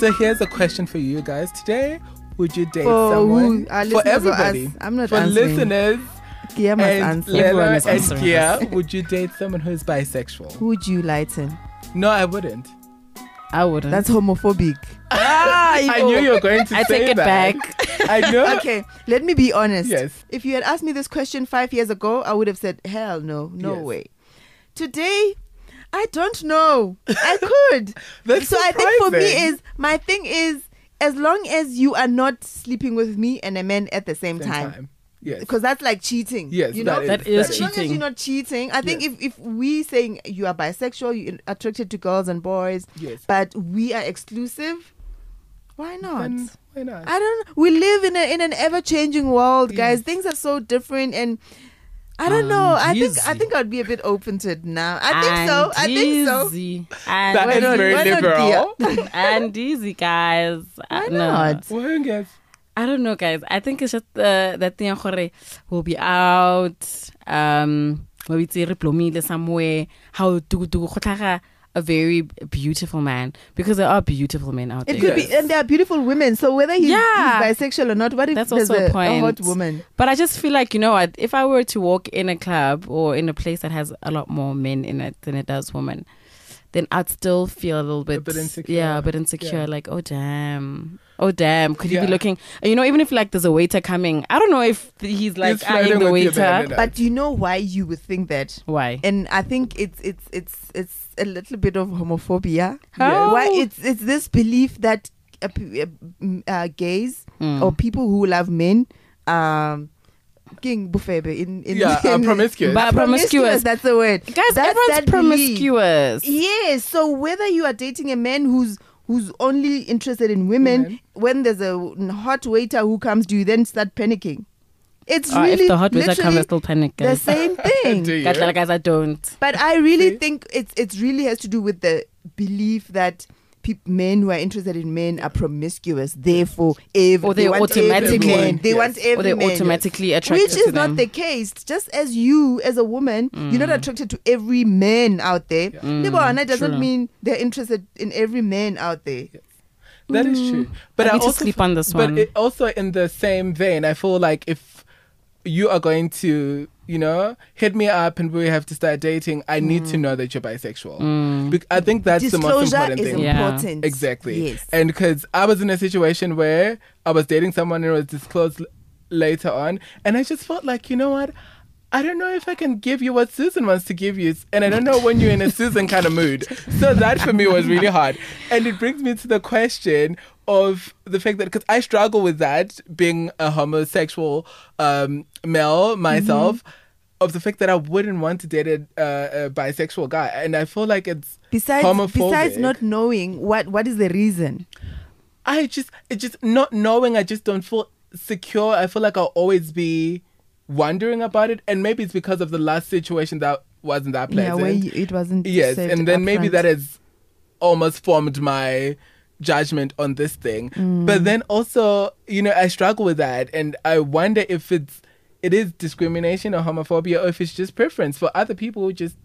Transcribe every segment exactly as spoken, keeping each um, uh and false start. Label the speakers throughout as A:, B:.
A: So here's a question for you guys today. Would you date
B: For
A: someone?
B: who? Our
A: For
B: listeners or
A: everybody.
B: us? I'm not
A: For
B: answering.
A: listeners
B: Kia must
A: and
B: answer.
C: Everyone
A: Lena
C: is
A: and
C: answering
A: Kia,
C: this.
A: would you date someone who's bisexual?
B: Who would you lighten?
A: No, I wouldn't.
C: I wouldn't.
B: That's homophobic. ah,
A: I knew you were going to
C: I
A: say
C: take it
A: that.
C: back.
A: I know.
B: Okay, let me be honest.
A: Yes.
B: If you had asked me this question five years ago, I would have said, hell no, no
A: Yes.
B: way. Today, I don't know. I could.
A: That's
B: so I think for me
A: surprising.
B: is, my thing is, as long as you are not sleeping with me and a man at the same,
A: Same
B: time.
A: time. Yes.
B: Because that's like cheating.
A: Yes,
B: you
A: that
B: know?
A: is-
C: That is
B: As long as
C: cheating.
B: you're not cheating, I think
A: Yes.
B: if, if we saying you are bisexual, you're attracted to girls and boys,
A: Yes.
B: but we are exclusive, why not?
A: Then why not?
B: I don't. We live in a in an ever changing world, guys.
A: Yes.
B: Things are so different, and I don't
C: Um,
B: know. I think
C: easy.
B: I think I'd be a bit open to it now. I think so. I think so.
C: Easy.
A: That
C: And,
A: is
B: not-
A: very
B: why not,
A: liberal.
C: and easy, guys.
B: Why
C: Uh, no.
B: not?
A: Well, yes.
C: I don't know, guys. I think it's just uh, that thing gore will be out. Um, maybe it's replomile somewhere. How to do a very beautiful man, because there are beautiful men out
B: It
C: there.
B: could be, and there are beautiful women. So whether he's,
C: Yeah.
B: he's bisexual or not, what if
C: That's
B: there's
C: also
B: a,
C: a point.
B: a hot woman?
C: But I just feel like, you know what, if I were to walk in a club or in a place that has a lot more men in it than it does women, then I'd still feel a little bit,
A: bit insecure.
C: yeah, a bit insecure.
A: Yeah.
C: Like, oh damn, oh damn, could you
A: Yeah.
C: be looking? And you know, even if like there's a waiter coming, I don't know if he's like
A: He's flirting
C: eyeing the
A: with you
C: waiter.
A: then, innit?
B: But you know why you would think that?
C: Why?
B: And I think it's it's it's it's a little bit of homophobia.
C: How?
B: Why it's it's this belief that uh, p- uh, mm, uh, gays
C: Mm.
B: or people who love men, um, king bufebe in in,
A: Yeah, uh,
B: in
A: promiscuous.
C: But promiscuous.
B: That's the word,
C: Guys,
B: That's
C: everyone's
B: that belief.
C: promiscuous.
B: Yes. So whether you are dating a man who's who's only interested in women,
A: Women.
B: when there's a hot waiter who comes, do you then start panicking? It's
C: Or
B: really
C: if the hot waiter comes, I
B: literally
C: still panic.
B: the
C: Guys.
B: same thing.
A: Do you?
C: Guys, like, guys, I don't.
B: But I really
A: See?
B: think it's it's really has to do with the belief that peop men who are interested in men are promiscuous. Therefore, every,
C: Or they
B: they want
C: automatically-
B: every man. They
A: Yes.
B: want every
C: Or they're
B: man.
C: automatically attracted
B: Which is
C: to
B: not
C: them.
B: the case. Just as you, as a woman, you're not attracted to every man out there.
C: Mm,
B: Libana doesn't
C: true.
B: mean they're interested in every man out there.
A: That is true. But
C: I
A: I,
C: need to
A: also
C: sleep on this
A: but
C: one.
A: it also in the same vein, I feel like if you are going to, you know, hit me up and we have to start dating, I need to know that you're bisexual.
C: Mm.
A: Bec- I think that's the most
B: Disclosure
A: important
B: is
A: thing.
C: Yeah.
B: important.
A: Exactly.
B: Yes.
A: And because I was in a situation where I was dating someone and it was disclosed l- later on, and I just felt like, you know what? I don't know if I can give you what Susan wants to give you. And I don't know when you're in a Susan kind of mood. So that for me was really hard. And it brings me to the question of the fact that, because I struggle with that, being a homosexual um, male myself, of the fact that I wouldn't want to date a, uh, a bisexual guy. And I feel like it's
B: Besides,
A: homophobic.
B: besides not knowing what what is the reason.
A: I just, it just not knowing, I just don't feel secure. I feel like I'll always be wondering about it. And maybe it's because of the last situation that wasn't that
B: Yeah,
A: pleasant.
B: where you, it wasn't.
A: Yes,
B: said
A: and then maybe
B: upfront.
A: that has almost formed my judgment on this thing.
B: Mm.
A: But then also, you know, I struggle with that, and I wonder if it's it is discrimination or homophobia, or if it's just preference for other people who just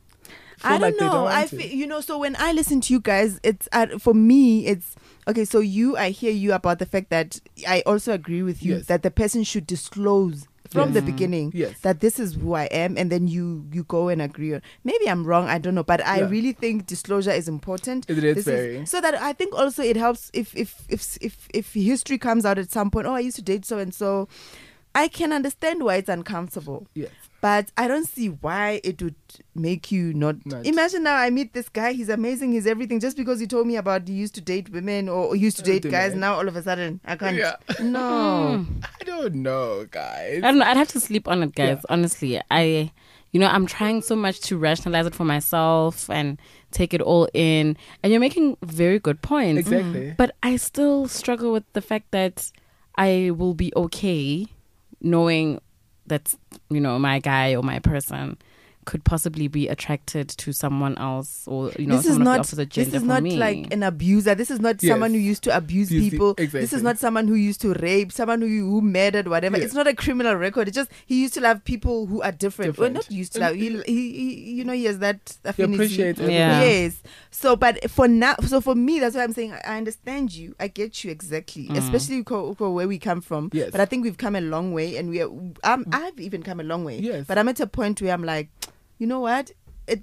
A: feel
B: I don't
A: like they
B: know.
A: don't want
B: I
A: to.
B: feel, you know, so when I listen to you guys, it's uh, for me, it's okay. So you, I hear you about the fact that I also agree with you
A: Yes.
B: that the person should disclose from
A: Yes.
B: the beginning
A: Yes.
B: that this is who I am, and then you you go and agree on. Maybe I'm wrong. I don't know, but I
A: Yeah.
B: really think disclosure is important.
A: It is
B: This
A: very.
B: so that I think also it helps if if if if if history comes out at some point. Oh, I used to date so and so. I can understand why it's uncomfortable.
A: Yes.
B: But I don't see why it would make you not.
A: Not.
B: Imagine now I meet this guy. He's amazing. He's everything. Just because he told me about he used to date women or he used to
A: I
B: date
A: don't
B: guys,
A: know.
B: now all of a sudden I can't.
A: Yeah.
B: No.
A: I don't know, guys.
C: I don't know. I'd have to sleep on it, guys.
A: Yeah.
C: Honestly, I, you know, I'm trying so much to rationalize it for myself and take it all in. And you're making very good points.
A: Exactly.
C: But I still struggle with the fact that I will be okay knowing that's, you know, my guy or my person could possibly be attracted to someone else, or you know,
B: this is
C: someone
B: not
C: of the opposite gender.
B: this is
C: for
B: not
C: me.
B: like an abuser. This is not
A: Yes.
B: someone who used to abuse
A: You see-
B: people. This
A: exactly.
B: is not someone who used to rape, someone who who murdered, whatever.
A: Yeah.
B: It's not a criminal record. It's just he used to love people who are different.
A: Different.
B: Well, not used to love. He, he, he you know, he has that
A: You
B: affinity.
A: appreciate it.
C: Yeah.
B: Yes. So, but for now, so for me, that's why I'm saying I I understand you. I get you exactly,
C: Mm.
B: especially co- co- where we come from.
A: Yes.
B: But I think we've come a long way, and we are. Um, I've even come a long way.
A: Yes.
B: But I'm at a point where I'm like, you know what? It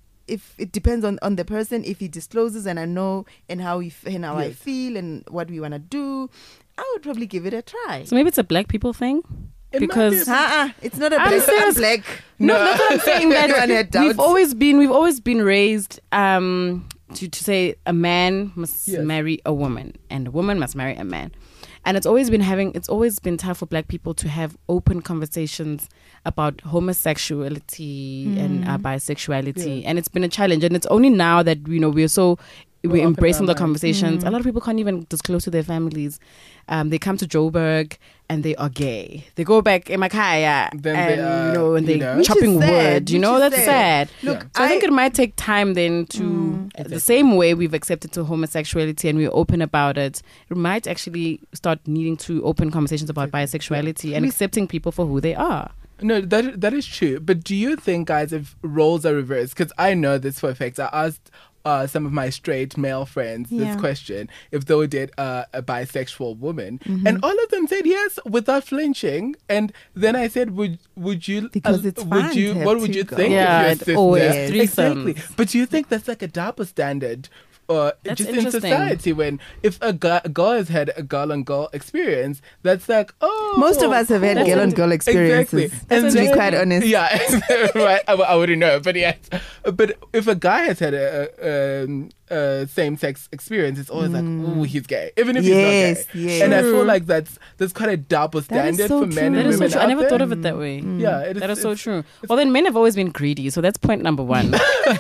B: if it depends on, on the person. If he discloses, and I know and how he f- and how I
A: Yes.
B: feel and what we wanna do, I would probably give it a try.
C: So maybe it's a black people thing.
A: It might
C: Because
A: be a-
B: Uh-uh, it's not a
C: I'm
B: black.
C: serious.
B: black.
C: No,
A: No.
C: that's what I'm saying.
B: Everyone
C: That
B: had doubts.
C: we've always been, we've always been raised um, to to say a man must
A: Yes.
C: marry a woman and a woman must marry a man, and it's always been having, it's always been tough for black people to have open conversations about homosexuality and uh, bisexuality,
A: Yeah.
C: and it's been a challenge. And it's only now that you know we're so
A: We're
C: we're
A: open
C: embracing
A: our
C: the
A: minds.
C: conversations. A lot of people can't even disclose to their families. Um, they come to Joburg and they are gay. They go back in Makaya
A: Then
C: and
A: they are,
C: you know and
A: you
C: they
A: know.
B: Which
C: chopping
B: is sad,
C: wood. You
B: which
C: know
B: is
C: that's
B: sad.
C: sad.
B: Look,
A: Yeah.
C: So I, think
B: I-
C: it might take time then to
B: Mm.
C: the same way we've accepted to homosexuality and we're open about it. It might actually start needing to open conversations about bisexuality and
B: We-
C: accepting people for who they are.
A: No, that that is true. But do you think, guys, if roles are reversed? Because I know this for a fact. I asked uh, some of my straight male friends
B: Yeah.
A: this question if they would date uh, a bisexual woman,
B: Mm-hmm.
A: and all of them said yes without flinching. And then I said, "Would would you?
B: Because it's
A: would
B: fine
A: you?
B: to have
A: What would
B: two
A: you
B: girls.
A: think?
C: Yeah,
A: if your
C: it
A: sister,
C: always
A: exactly.
C: threesomes.
A: But do you think that's like a double standard? Uh,
C: That's
A: just in
C: interesting.
A: society, when if a, gu- a girl has had a girl on girl experience, that's like, oh,
B: Most of us have had
A: cool.
B: girl on girl experiences.
A: Exactly.
B: To be quite honest.
A: Yeah, right. I, I wouldn't know, but yes. But if a guy has had a, a, um, a same-sex experience, it's always like, oh, he's gay, even if
B: Mm. Yes,
A: he's not gay.
B: yes.
A: And I feel
C: True.
A: like that's that's quite a double
B: That is
A: standard
B: so
A: for men
B: true.
A: and
C: That is so
A: women
C: true. I
A: out
C: never
A: there.
C: thought of it that way.
A: Yeah, it is,
C: That is so
A: it's-
C: true. Well, then men have always been greedy, so that's point number one.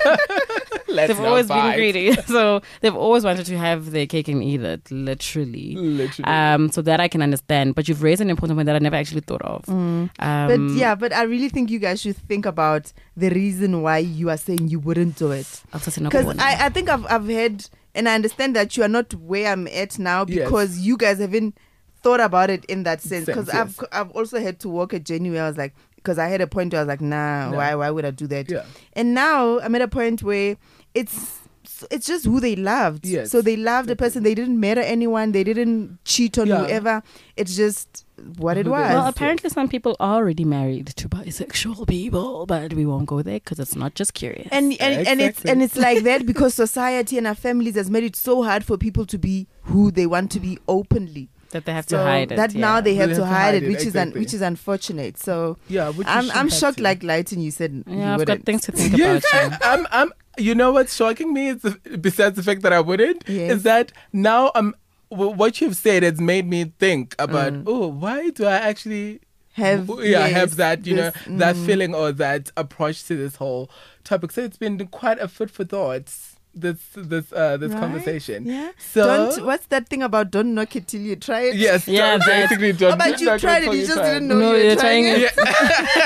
A: Let's
C: They've
A: not
C: always been
A: fight.
C: greedy, so they've always wanted to have their cake and eat it, literally.
A: Literally.
C: Um, so that I can understand. But you've raised an important point that I never actually thought of.
B: Mm.
C: Um,
B: But yeah, but I really think you guys should think about the reason why you are saying you wouldn't do it. Because I, I think I've I've heard, and I understand that you are not where I'm at now
A: Yes.
B: because you guys haven't thought about it in that sense. Because
A: Sense,
B: I've
A: yes.
B: I've also had to walk a journey where I was like, because I had a point where I was like, nah,
A: No.
B: why why would I do that?
A: Yeah.
B: And now I'm at a point where it's it's just who they loved.
A: Yes.
B: So they loved the person. They didn't murder anyone. They didn't cheat on
A: Yeah.
B: whoever. It's just what it
A: Who they
B: was.
C: well,
A: Yes.
C: apparently some people are already married to bisexual people, but we won't go there because it's not just curious.
B: and and, and it's
A: Exactly.
B: and it's like that because society and our families has made it so hard for people to be who they want to be openly.
C: that they have
B: So
C: to hide it.
B: that
C: yeah.
B: now they have,
A: They
B: to,
A: have to
B: hide
A: hide
B: it,
A: it,
B: which is un,
A: exactly.
B: which is unfortunate. So
A: Yeah, which you
B: I'm
A: shouldn't
B: I'm
A: have
B: shocked.
A: to.
B: Like Lighton, you said you
C: Yeah, I've got
B: wouldn't.
C: things to think
A: Yes,
C: about. You.
A: I'm, I'm, you know what's shocking me is the, besides the fact that I wouldn't
B: Yes.
A: is that now I'm w- what you've said has made me think about
B: Mm.
A: oh why do I actually
B: Have-
A: w- yeah
B: yes,
A: have that you
B: this-
A: know that
B: mm.
A: feeling or that approach to this whole topic. So it's been quite a food for thought. This this uh this
B: Right?
A: conversation.
B: Yeah.
A: So
B: Don't. What's that thing about don't knock it till you try it?
A: yes,
C: Yeah,
A: don't-
C: that-
A: basically
B: Oh,
A: don't.
B: but you
A: don't
B: tried it.
A: until
B: You just
A: try
B: didn't know
C: No,
B: you were
C: you're
B: trying
C: trying
B: it.
C: it.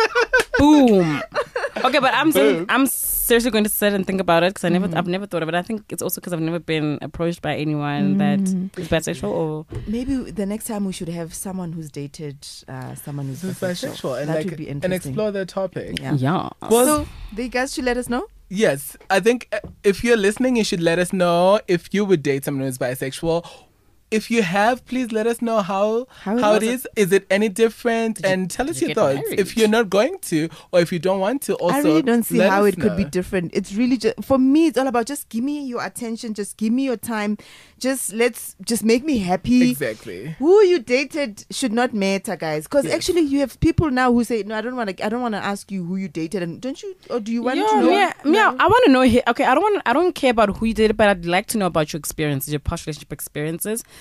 C: Boom. Okay, but I'm ser-
A: Boom.
C: I'm seriously going to sit and think about it because I never
B: Mm-hmm.
C: I've never thought of it. I think it's also because I've never been approached by anyone
B: Mm-hmm.
C: that is bisexual or
B: Maybe the next time we should have someone who's dated uh, someone who's
A: This is
B: bisexual.
A: bisexual and
B: that
A: like
B: would be
A: and
B: interesting.
A: explore the topic.
B: Yeah.
C: yeah.
A: Well,
B: So the guys should let us know.
A: Yes, I think uh, if you're listening, you should let us know if you would date someone who's bisexual. If you have, please let us know how
B: How
A: how,
B: it
A: it is. Is it any different?
C: Did you-
A: and tell
C: did
A: us
C: you
A: your
C: get
A: thoughts.
C: married?
A: If you're not going to, or if you don't want to, also
B: I really don't see
A: let
B: how
A: us
B: it could be
A: know.
B: different. It's really just for me. It's all about just give me your attention. Just give me your time. Just let's just make me happy.
A: Exactly.
B: Who you dated should not matter, guys. Because
A: Yes.
B: actually, you have people now who say, "No, I don't want to. I don't want to ask you who you dated." And don't you? Or do you want
C: yeah,
B: to know?
C: yeah, yeah. I want to know. He- okay, I don't want. I don't care about who you did, but I'd like to know about your experiences, your past relationship experiences.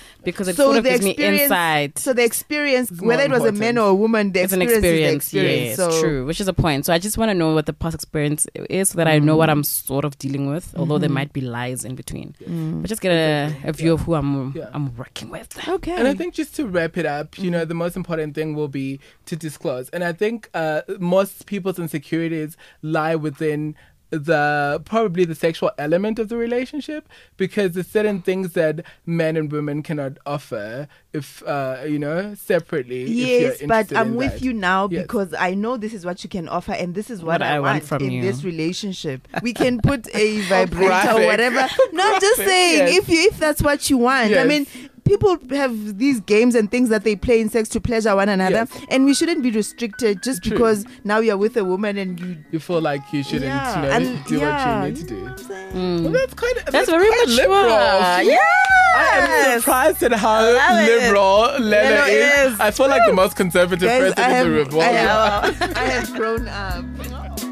C: because it
B: so
C: sort of
B: the
C: gives me
B: experience-
C: insight.
B: So the experience,
A: It's
B: whether it
A: more
B: was a man
A: important.
B: or a woman, the
C: It's an
B: experience,
C: experience,
B: is the experience.
C: yes,
B: so
C: true, which is a point. So I just want to know what the past experience is so that I know what I'm sort of dealing with, although there might be lies in between. But just get a, a view of who I'm
A: Yeah.
C: I'm working with.
B: Okay.
A: And I think just to wrap it up, you know, the most important thing will be to disclose. And I think uh, most people's insecurities lie within the probably the sexual element of the relationship, because there's certain things that men and women cannot offer if uh, you know, separately. if
B: Yes,
A: you're
B: but
A: interested
B: I'm
A: in
B: with
A: that.
B: you now
A: Yes.
B: because I know this is what you can offer and this is what,
C: What
B: I,
C: I want from
B: in
C: you.
B: this relationship. We can put a vibrator or
A: graphic.
B: whatever. No, I'm just
A: Graphic,
B: saying
A: yes.
B: if you if that's what you want. I
A: Yes.
B: mean, people have these games and things that they play in sex to pleasure one another,
A: Yes.
B: and we shouldn't be restricted just
A: True.
B: because now you're with a woman and you.
A: You feel like you shouldn't,
B: Yeah,
A: you know,
B: and-
A: do
B: yeah,
A: what you need to
B: you
A: do.
B: know what I'm saying?
C: Mm.
A: Well, that's quite. That's,
C: That's very
A: quite
C: mature.
A: liberal.
C: Yeah.
A: I am surprised at how
C: Love it.
A: liberal Lena
C: Lena
A: is.
C: is.
A: I feel like the most conservative
B: Guys,
A: person
B: I
A: in
B: have,
A: the room.
B: I have, I have grown up.